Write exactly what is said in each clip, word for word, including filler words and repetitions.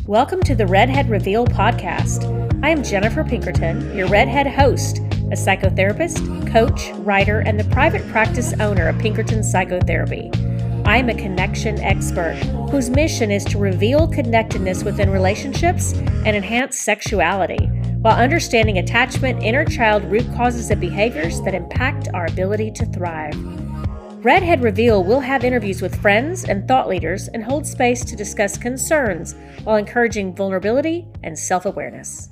Welcome to the Redhead Reveal podcast. I am Jennifer Pinkerton, your Redhead host, a psychotherapist, coach, writer, and the private practice owner of Pinkerton Psychotherapy. I am a connection expert whose mission is to reveal connectedness within relationships and enhance sexuality while understanding attachment, inner child root causes and behaviors that impact our ability to thrive. Redhead Reveal will have interviews with friends and thought leaders and hold space to discuss concerns while encouraging vulnerability and self-awareness.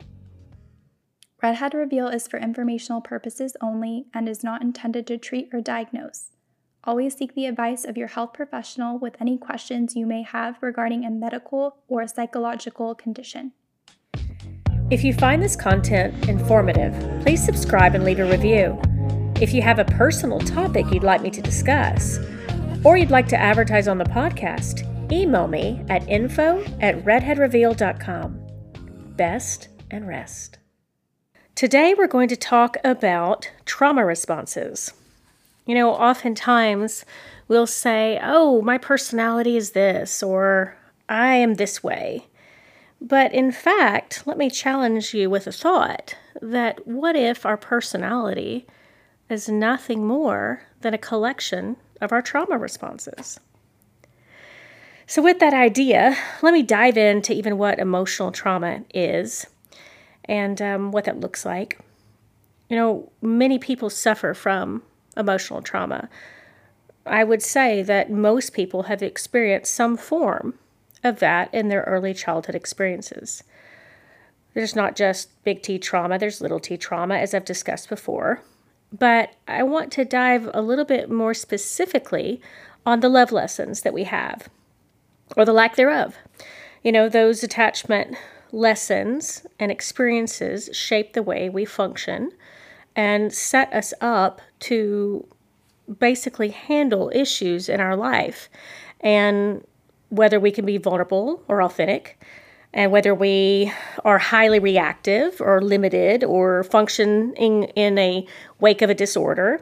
Redhead Reveal is for informational purposes only and is not intended to treat or diagnose. Always seek the advice of your health professional with any questions you may have regarding a medical or psychological condition. If you find this content informative, please subscribe and leave a review. If you have a personal topic you'd like me to discuss, or you'd like to advertise on the podcast, email me at info at redhead reveal dot com. Best and rest. Today we're going to talk about trauma responses. You know, oftentimes we'll say, oh, my personality is this, or I am this way. But in fact, let me challenge you with a thought that what if our personality is nothing more than a collection of our trauma responses? So with that idea, let me dive into even what emotional trauma is and um, what that looks like. You know, many people suffer from emotional trauma. I would say that most people have experienced some form of that in their early childhood experiences. There's not just big T trauma, there's little t trauma, as I've discussed before. But I want to dive a little bit more specifically on the love lessons that we have, or the lack thereof. You know, those attachment lessons and experiences shape the way we function and set us up to basically handle issues in our life, and whether we can be vulnerable or authentic, and whether we are highly reactive or limited or functioning in a wake of a disorder.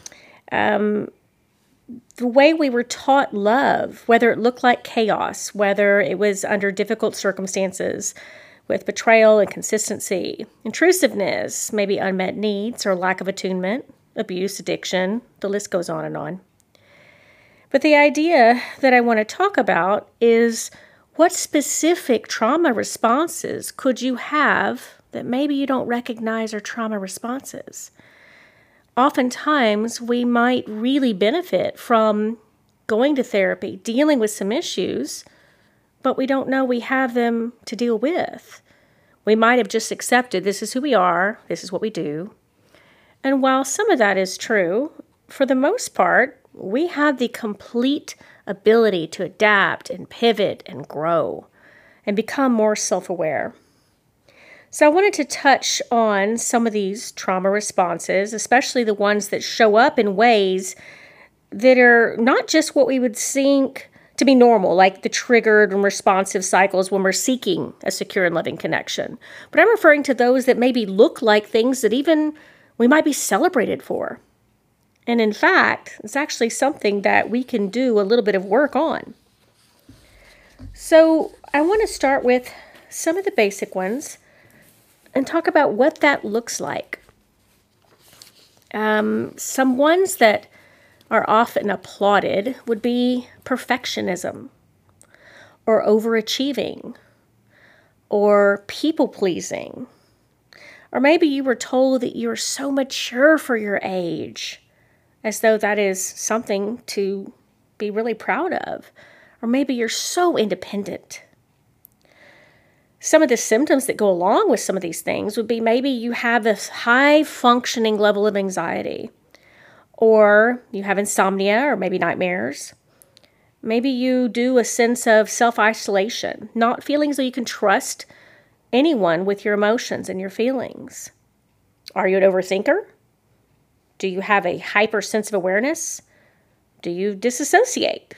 Um, the way we were taught love, whether it looked like chaos, whether it was under difficult circumstances with betrayal and consistency, intrusiveness, maybe unmet needs or lack of attunement, abuse, addiction, the list goes on and on. But the idea that I want to talk about is, what specific trauma responses could you have that maybe you don't recognize are trauma responses? Oftentimes, we might really benefit from going to therapy, dealing with some issues, but we don't know we have them to deal with. We might have just accepted this is who we are, this is what we do. And while some of that is true, for the most part, we have the complete ability to adapt and pivot and grow and become more self-aware. So I wanted to touch on some of these trauma responses, especially the ones that show up in ways that are not just what we would think to be normal, like the triggered and responsive cycles when we're seeking a secure and loving connection. But I'm referring to those that maybe look like things that even we might be celebrated for. And in fact, it's actually something that we can do a little bit of work on. So I want to start with some of the basic ones and talk about what that looks like. Um, some ones that are often applauded would be perfectionism, or overachieving, or people-pleasing. Or maybe you were told that you're so mature for your age, as though that is something to be really proud of. Or maybe you're so independent. Some of the symptoms that go along with some of these things would be maybe you have this high functioning level of anxiety, or you have insomnia or maybe nightmares. Maybe you do a sense of self-isolation, not feeling as though you can trust anyone with your emotions and your feelings. Are you an overthinker? Do you have a hyper sense of awareness? Do you disassociate?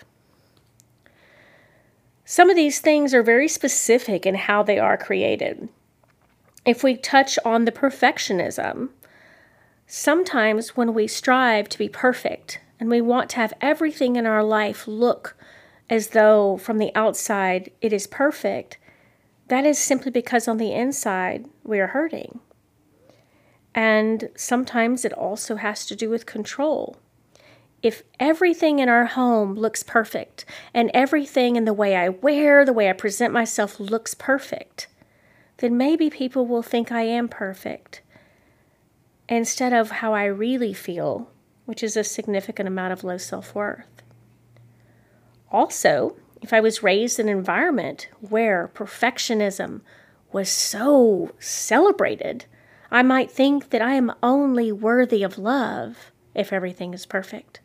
Some of these things are very specific in how they are created. If we touch on the perfectionism, sometimes when we strive to be perfect and we want to have everything in our life look as though from the outside it is perfect, that is simply because on the inside we are hurting. And sometimes it also has to do with control. If everything in our home looks perfect, and everything in the way I wear, the way I present myself looks perfect, then maybe people will think I am perfect instead of how I really feel, which is a significant amount of low self-worth. Also, if I was raised in an environment where perfectionism was so celebrated, I might think that I am only worthy of love if everything is perfect.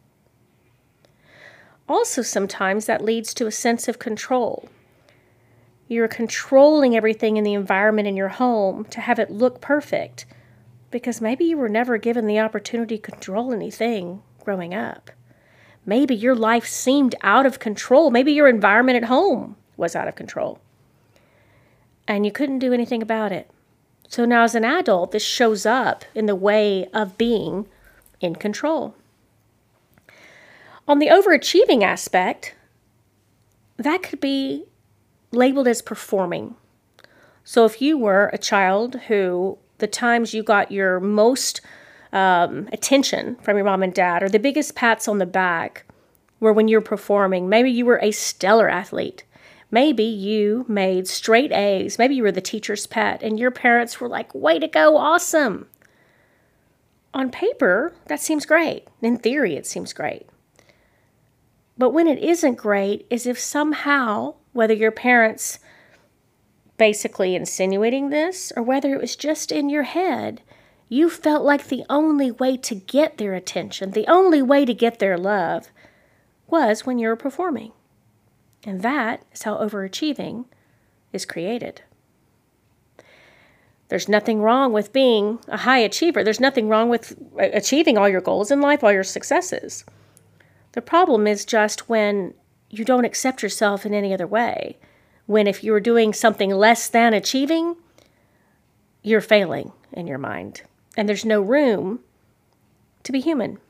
Also, sometimes that leads to a sense of control. You're controlling everything in the environment in your home to have it look perfect because maybe you were never given the opportunity to control anything growing up. Maybe your life seemed out of control. Maybe your environment at home was out of control and you couldn't do anything about it. So now as an adult, this shows up in the way of being in control. On the overachieving aspect, that could be labeled as performing. So if you were a child who the times you got your most um, attention from your mom and dad or the biggest pats on the back were when you were performing, maybe you were a stellar athlete. Maybe you made straight A's. Maybe you were the teacher's pet and your parents were like, way to go, awesome. On paper, that seems great. In theory, it seems great. But when it isn't great is if somehow, whether your parents basically insinuating this or whether it was just in your head, you felt like the only way to get their attention, the only way to get their love was when you were performing. And that is how overachieving is created. There's nothing wrong with being a high achiever. There's nothing wrong with achieving all your goals in life, all your successes. The problem is just when you don't accept yourself in any other way. When if you're doing something less than achieving, you're failing in your mind. And there's no room to be human.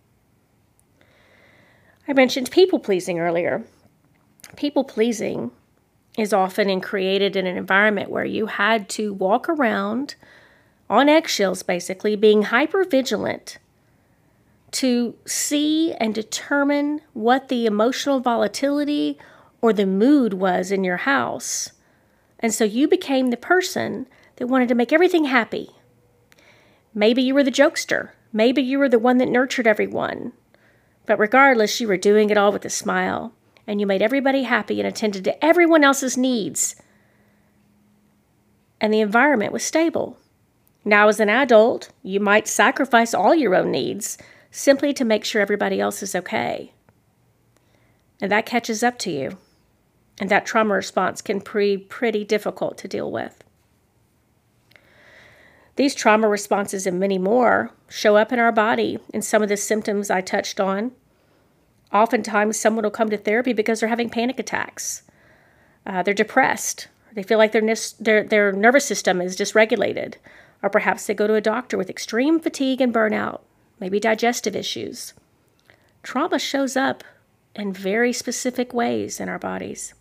I mentioned people-pleasing earlier. People-pleasing is often in created in an environment where you had to walk around on eggshells, basically, being hyper-vigilant to see and determine what the emotional volatility or the mood was in your house. And so you became the person that wanted to make everything happy. Maybe you were the jokester. Maybe you were the one that nurtured everyone. But regardless, you were doing it all with a smile. And you made everybody happy and attended to everyone else's needs. And the environment was stable. Now as an adult, you might sacrifice all your own needs simply to make sure everybody else is okay. And that catches up to you. And that trauma response can be pretty difficult to deal with. These trauma responses and many more show up in our body in some of the symptoms I touched on. Oftentimes, someone will come to therapy because they're having panic attacks. Uh, they're depressed. They feel like their, their, their nervous system is dysregulated. Or perhaps they go to a doctor with extreme fatigue and burnout, maybe digestive issues. Trauma shows up in very specific ways in our bodies.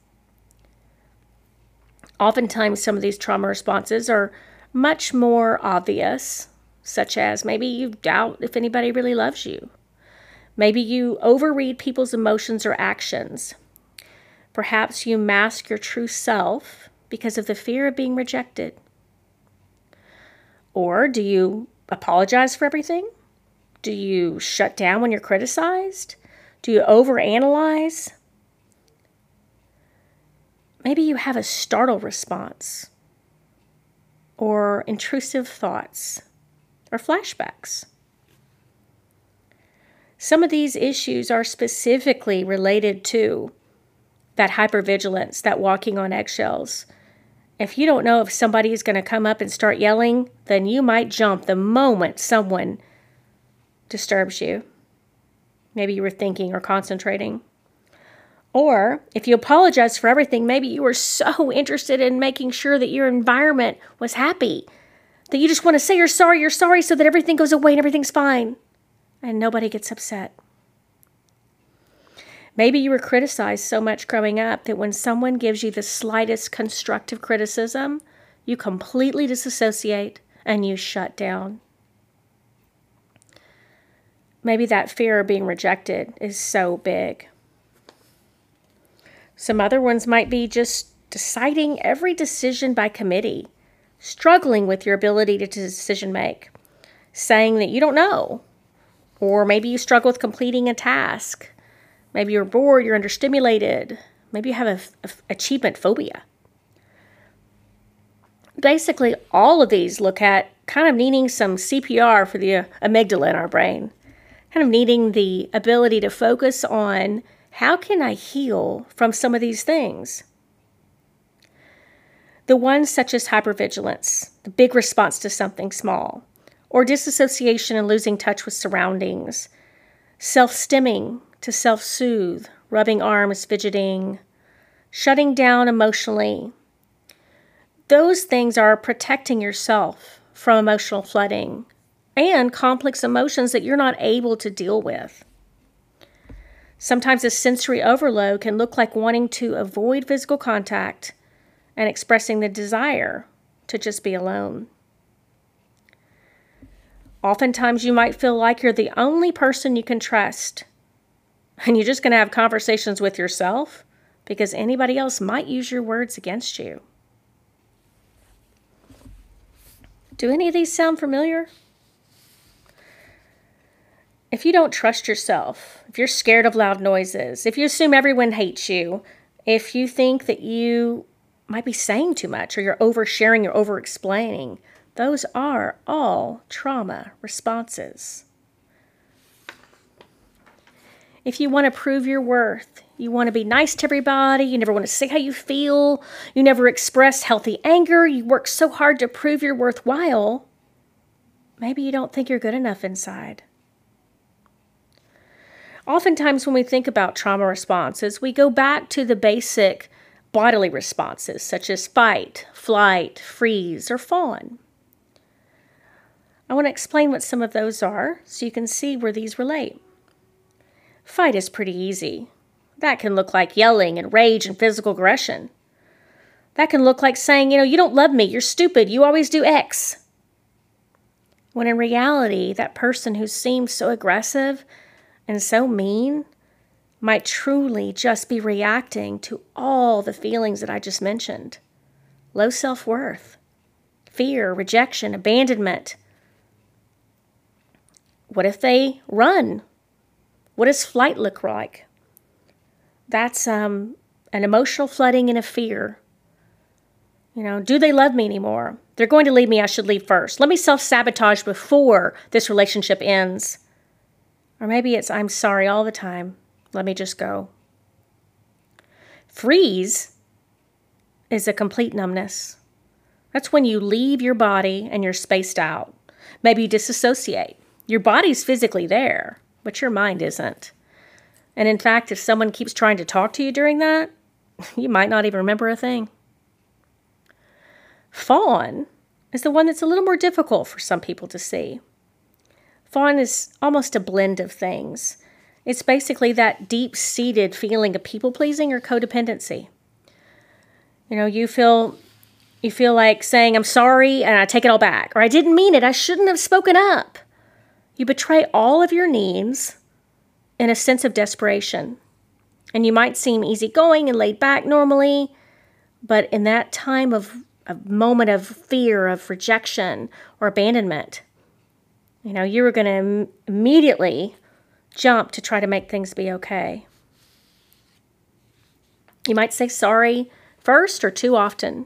Oftentimes, some of these trauma responses are much more obvious, such as maybe you doubt if anybody really loves you. Maybe you overread people's emotions or actions. Perhaps you mask your true self because of the fear of being rejected. Or do you apologize for everything? Do you shut down when you're criticized? Do you overanalyze? Maybe you have a startle response, or intrusive thoughts, or flashbacks. Some of these issues are specifically related to that hypervigilance, that walking on eggshells. If you don't know if somebody is going to come up and start yelling, then you might jump the moment someone disturbs you. Maybe you were thinking or concentrating. Or if you apologize for everything, maybe you were so interested in making sure that your environment was happy that you just want to say you're sorry, you're sorry so that everything goes away and everything's fine and nobody gets upset. Maybe you were criticized so much growing up that when someone gives you the slightest constructive criticism, you completely disassociate and you shut down. Maybe that fear of being rejected is so big. Some other ones might be just deciding every decision by committee, struggling with your ability to decision make, saying that you don't know, or maybe you struggle with completing a task. Maybe you're bored, you're understimulated. Maybe you have a, a achievement phobia. Basically, all of these look at kind of needing some C P R for the amygdala in our brain, kind of needing the ability to focus on how can I heal from some of these things. The ones such as hypervigilance, the big response to something small, or disassociation and losing touch with surroundings, self-stimming to self-soothe, rubbing arms, fidgeting, shutting down emotionally. Those things are protecting yourself from emotional flooding and complex emotions that you're not able to deal with. Sometimes a sensory overload can look like wanting to avoid physical contact and expressing the desire to just be alone. Oftentimes you might feel like you're the only person you can trust, and you're just going to have conversations with yourself because anybody else might use your words against you. Do any of these sound familiar? If you don't trust yourself, if you're scared of loud noises, if you assume everyone hates you, if you think that you might be saying too much or you're oversharing, you're over-explaining, those are all trauma responses. If you want to prove your worth, you want to be nice to everybody, you never want to say how you feel, you never express healthy anger, you work so hard to prove you're worthwhile, maybe you don't think you're good enough inside. Oftentimes when we think about trauma responses, we go back to the basic bodily responses, such as fight, flight, freeze, or fawn. I want to explain what some of those are so you can see where these relate. Fight is pretty easy. That can look like yelling and rage and physical aggression. That can look like saying, you know, you don't love me, you're stupid, you always do X. When in reality, that person who seems so aggressive and so mean might truly just be reacting to all the feelings that I just mentioned. Low self-worth, fear, rejection, abandonment. What if they run? What does flight look like? That's um, an emotional flooding and a fear. You know, do they love me anymore? They're going to leave me, I should leave first. Let me self-sabotage before this relationship ends. Or maybe it's, I'm sorry all the time. Let me just go. Freeze is a complete numbness. That's when you leave your body and you're spaced out. Maybe you disassociate. Your body's physically there, but your mind isn't. And in fact, if someone keeps trying to talk to you during that, you might not even remember a thing. Fawn is the one that's a little more difficult for some people to see. Fawn is almost a blend of things. It's basically that deep-seated feeling of people-pleasing or codependency. You know, you feel you feel like saying, I'm sorry, and I take it all back. Or I didn't mean it, I shouldn't have spoken up. You betray all of your needs in a sense of desperation. And you might seem easygoing and laid back normally, but in that time of a moment of fear, of rejection, or abandonment, you know, you were going to im- immediately jump to try to make things be okay. You might say sorry first or too often.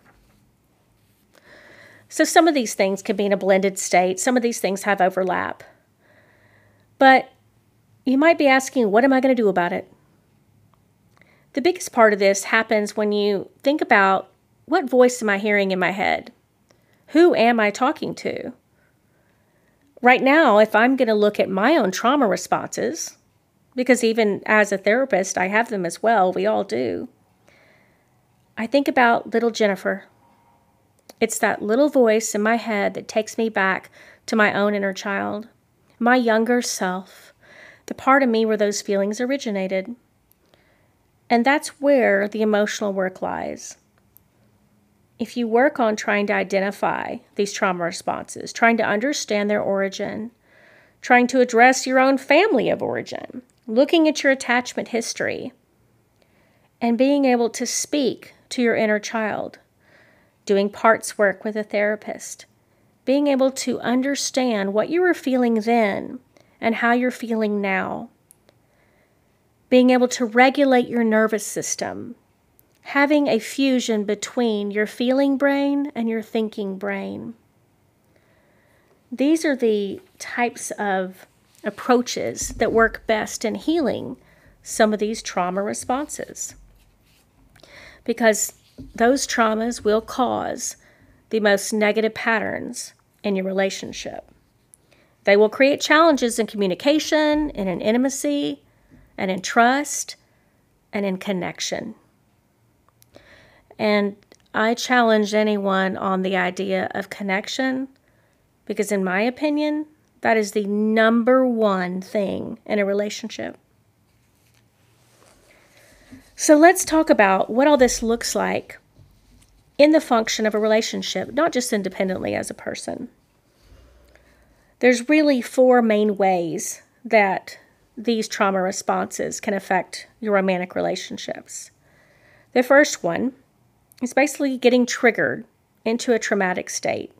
So some of these things can be in a blended state. Some of these things have overlap. But you might be asking, what am I going to do about it? The biggest part of this happens when you think about, what voice am I hearing in my head? Who am I talking to? Right now, if I'm going to look at my own trauma responses, because even as a therapist, I have them as well, we all do, I think about little Jennifer. It's that little voice in my head that takes me back to my own inner child, my younger self, the part of me where those feelings originated. And that's where the emotional work lies. If you work on trying to identify these trauma responses, trying to understand their origin, trying to address your own family of origin, looking at your attachment history, and being able to speak to your inner child, doing parts work with a therapist, being able to understand what you were feeling then and how you're feeling now, being able to regulate your nervous system, having a fusion between your feeling brain and your thinking brain. These are the types of approaches that work best in healing some of these trauma responses, because those traumas will cause the most negative patterns in your relationship. They will create challenges in communication, and in intimacy, and in trust, and in connection. And I challenge anyone on the idea of connection, because in my opinion, that is the number one thing in a relationship. So let's talk about what all this looks like in the function of a relationship, not just independently as a person. There's really four main ways that these trauma responses can affect your romantic relationships. The first one is basically getting triggered into a traumatic state.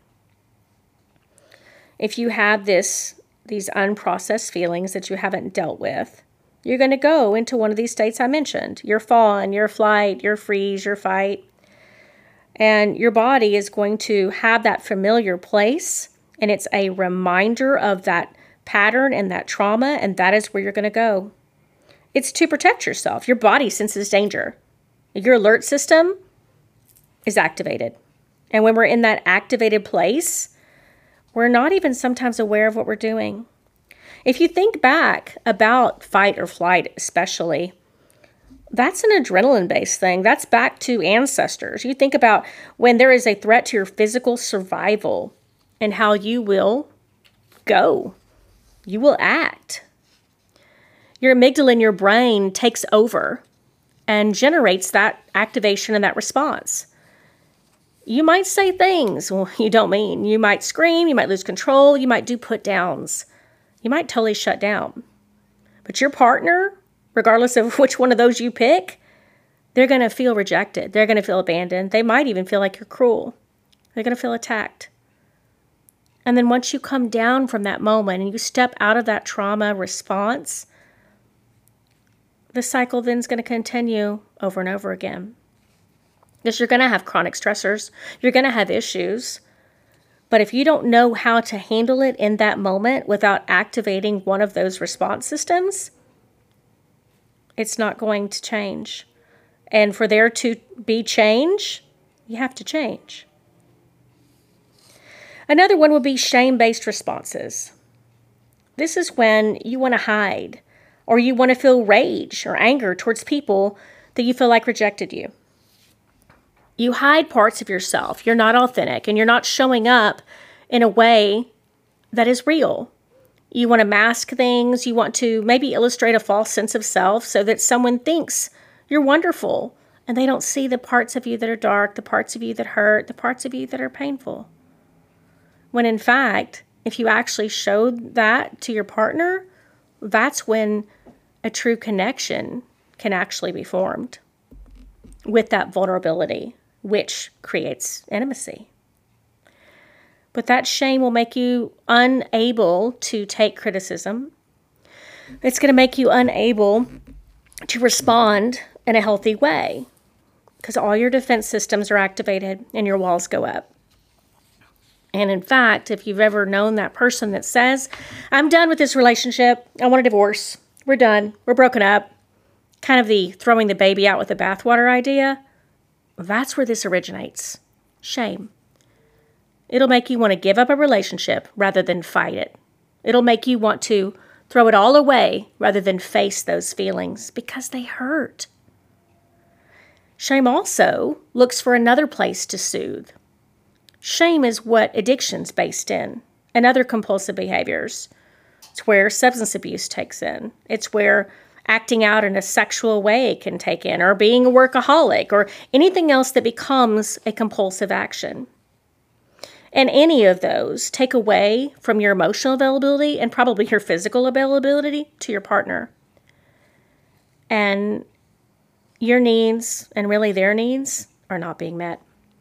If you have this, these unprocessed feelings that you haven't dealt with, you're going to go into one of these states I mentioned. Your fawn, your flight, your freeze, your fight. And your body is going to have that familiar place, and it's a reminder of that pattern and that trauma, and that is where you're going to go. It's to protect yourself. Your body senses danger. Your alert system is activated. And when we're in that activated place, we're not even sometimes aware of what we're doing. If you think back about fight or flight especially, that's an adrenaline-based thing. That's back to ancestors. You think about when there is a threat to your physical survival and how you will go. You will act. Your amygdala in your brain takes over and generates that activation and that response. You might say things well, you don't mean. You might scream, you might lose control, you might do put downs. You might totally shut down. But your partner, regardless of which one of those you pick, they're going to feel rejected. They're going to feel abandoned. They might even feel like you're cruel. They're going to feel attacked. And then once you come down from that moment and you step out of that trauma response, the cycle then is going to continue over and over again. Because you're going to have chronic stressors. You're going to have issues. But if you don't know how to handle it in that moment without activating one of those response systems, it's not going to change. And for there to be change, you have to change. Another one would be shame-based responses. This is when you want to hide, or you want to feel rage or anger towards people that you feel like rejected you. You hide parts of yourself. You're not authentic, and you're not showing up in a way that is real. You want to mask things. You want to maybe illustrate a false sense of self so that someone thinks you're wonderful, and they don't see the parts of you that are dark, the parts of you that hurt, the parts of you that are painful. When in fact, if you actually showed that to your partner, that's when a true connection can actually be formed with that vulnerability, which creates intimacy. But that shame will make you unable to take criticism. It's going to make you unable to respond in a healthy way because all your defense systems are activated and your walls go up. And in fact, if you've ever known that person that says, I'm done with this relationship, I want a divorce, we're done, we're broken up, kind of the throwing the baby out with the bathwater idea, that's where this originates. Shame. It'll make you want to give up a relationship rather than fight it. It'll make you want to throw it all away rather than face those feelings because they hurt. Shame also looks for another place to soothe. Shame is what addiction's based in and other compulsive behaviors. It's where substance abuse takes in. It's where acting out in a sexual way can take in, or being a workaholic, or anything else that becomes a compulsive action. And any of those take away from your emotional availability and probably your physical availability to your partner. And your needs, and really their needs, are not being met.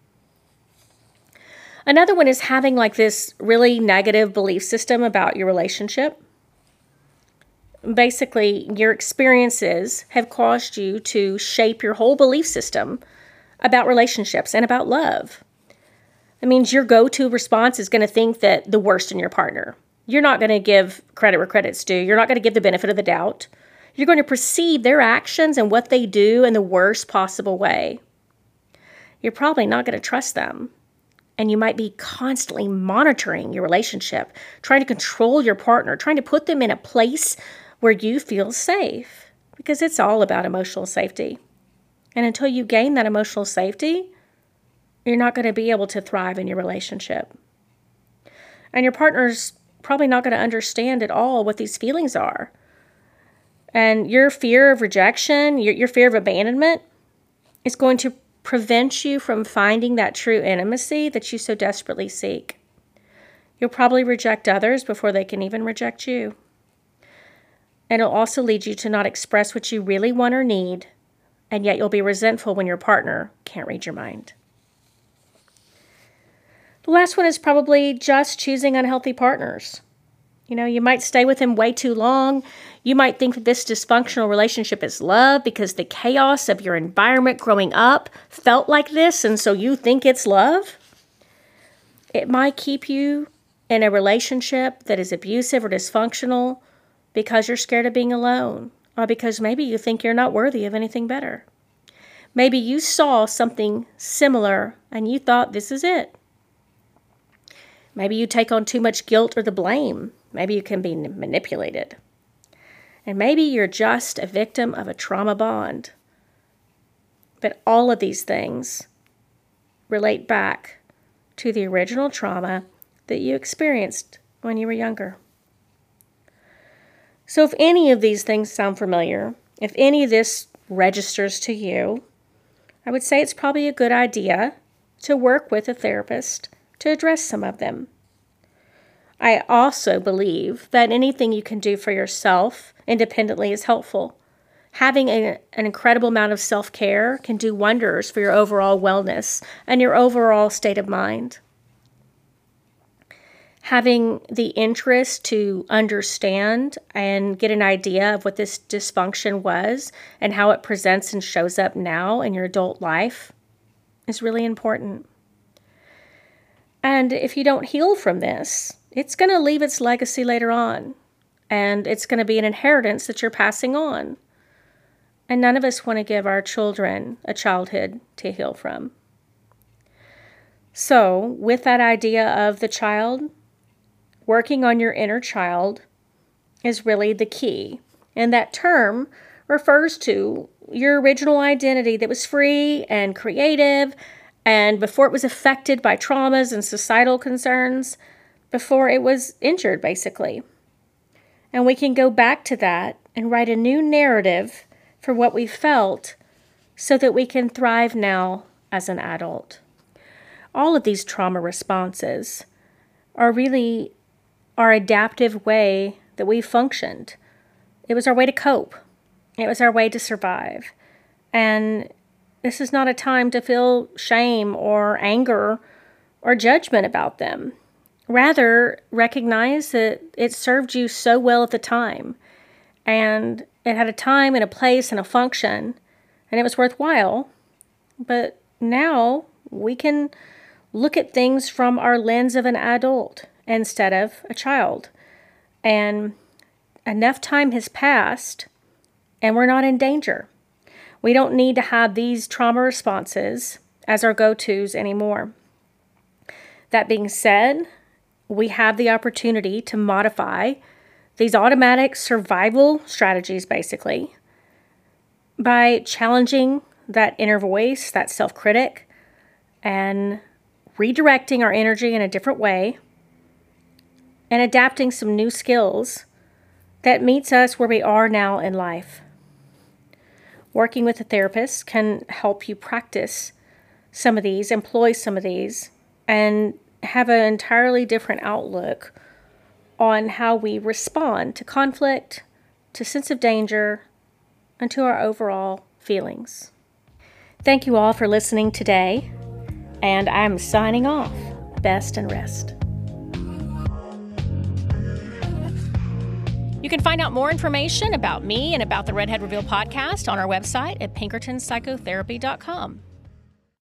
Another one is having like this really negative belief system about your relationship. Basically, your experiences have caused you to shape your whole belief system about relationships and about love. It means your go-to response is going to think that the worst in your partner. You're not going to give credit where credit's due. You're not going to give the benefit of the doubt. You're going to perceive their actions and what they do in the worst possible way. You're probably not going to trust them. And you might be constantly monitoring your relationship, trying to control your partner, trying to put them in a place where you feel safe, because it's all about emotional safety. And until you gain that emotional safety, you're not going to be able to thrive in your relationship. And your partner's probably not going to understand at all what these feelings are. And your fear of rejection, your, your fear of abandonment is going to prevent you from finding that true intimacy that you so desperately seek. You'll probably reject others before they can even reject you. And it'll also lead you to not express what you really want or need, and yet you'll be resentful when your partner can't read your mind. The last one is probably just choosing unhealthy partners. You know, you might stay with him way too long. You might think that this dysfunctional relationship is love because the chaos of your environment growing up felt like this, and so you think it's love. It might keep you in a relationship that is abusive or dysfunctional because you're scared of being alone, or because maybe you think you're not worthy of anything better. Maybe you saw something similar and you thought this is it. Maybe you take on too much guilt or the blame. Maybe you can be manipulated. And maybe you're just a victim of a trauma bond. But all of these things relate back to the original trauma that you experienced when you were younger. So if any of these things sound familiar, if any of this registers to you, I would say it's probably a good idea to work with a therapist to address some of them. I also believe that anything you can do for yourself independently is helpful. Having a, an incredible amount of self-care can do wonders for your overall wellness and your overall state of mind. Having the interest to understand and get an idea of what this dysfunction was and how it presents and shows up now in your adult life is really important. And if you don't heal from this, it's going to leave its legacy later on. And it's going to be an inheritance that you're passing on. And none of us want to give our children a childhood to heal from. So, with that idea of the child, working on your inner child is really the key. And that term refers to your original identity that was free and creative, and before it was affected by traumas and societal concerns, before it was injured, basically. And we can go back to that and write a new narrative for what we felt so that we can thrive now as an adult. All of these trauma responses are really our adaptive way that we functioned. It was our way to cope. It was our way to survive. And this is not a time to feel shame or anger or judgment about them. Rather, recognize that it served you so well at the time, and it had a time and a place and a function, and it was worthwhile. But now we can look at things from our lens of an adult instead of a child. And enough time has passed, and we're not in danger. We don't need to have these trauma responses as our go-tos anymore. That being said, we have the opportunity to modify these automatic survival strategies, basically, by challenging that inner voice, that self-critic, and redirecting our energy in a different way, and adapting some new skills that meets us where we are now in life. Working with a therapist can help you practice some of these, employ some of these, and have an entirely different outlook on how we respond to conflict, to sense of danger, and to our overall feelings. Thank you all for listening today, and I'm signing off. Best and rest. You can find out more information about me and about the Redhead Reveal podcast on our website at pinkerton psychotherapy dot com.